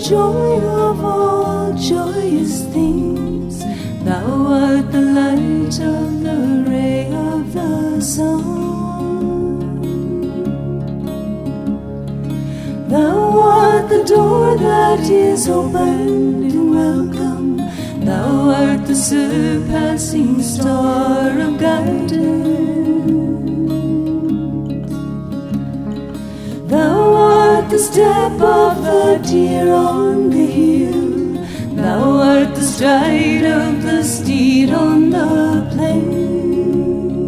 joy of all joyous things. Thou art the light of the ray of the sun. Thou art the door that is opened in welcome. Thou art the surpassing star of guidance. Thou art the step of the deer on the hill. Thou art the stride of the steed on the plain.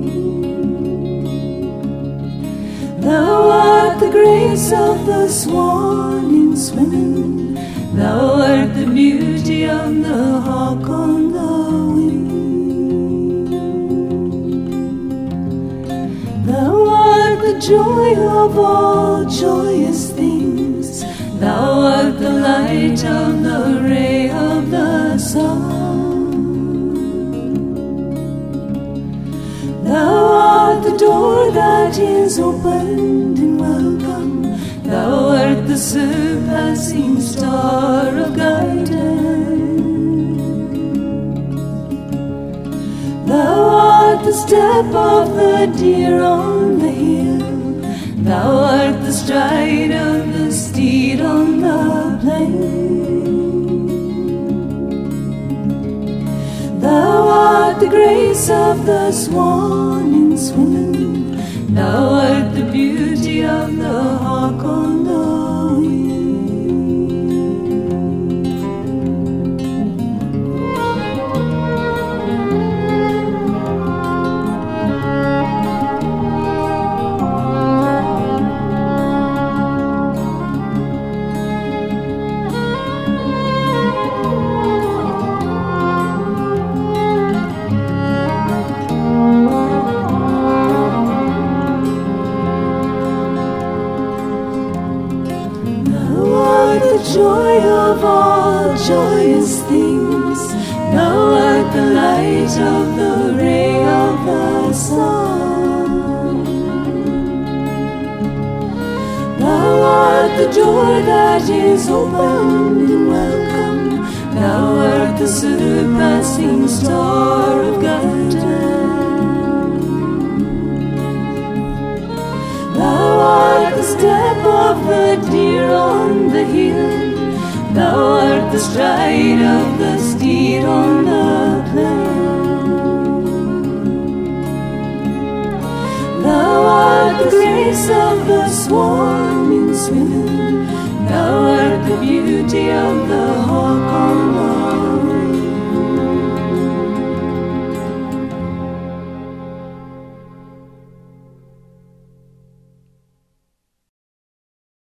Thou art the grace of the swan in swimming. Thou art the beauty of the hawk on the wing. Thou art the joy of all joyous things. Thou art the light of the ray of the sun. Thou art the door that is opened in welcome. Thou art the surpassing star of guidance. Thou art the step of the deer on the hill. Thou art the stride of the steed on the plain. Thou art the grace of the swan in swimming. Thou art the beauty of the hawk on the wing. Joy of all joyous things. Thou art the light of the ray of the sun. Thou art the door that is opened in welcome. Thou art the surpassing star of guidance. Thou art the step of the deer on the hill. Thou art the stride of the steed on the plain. Thou art the grace of the swan in swimming. Thou art the beauty of the hawk on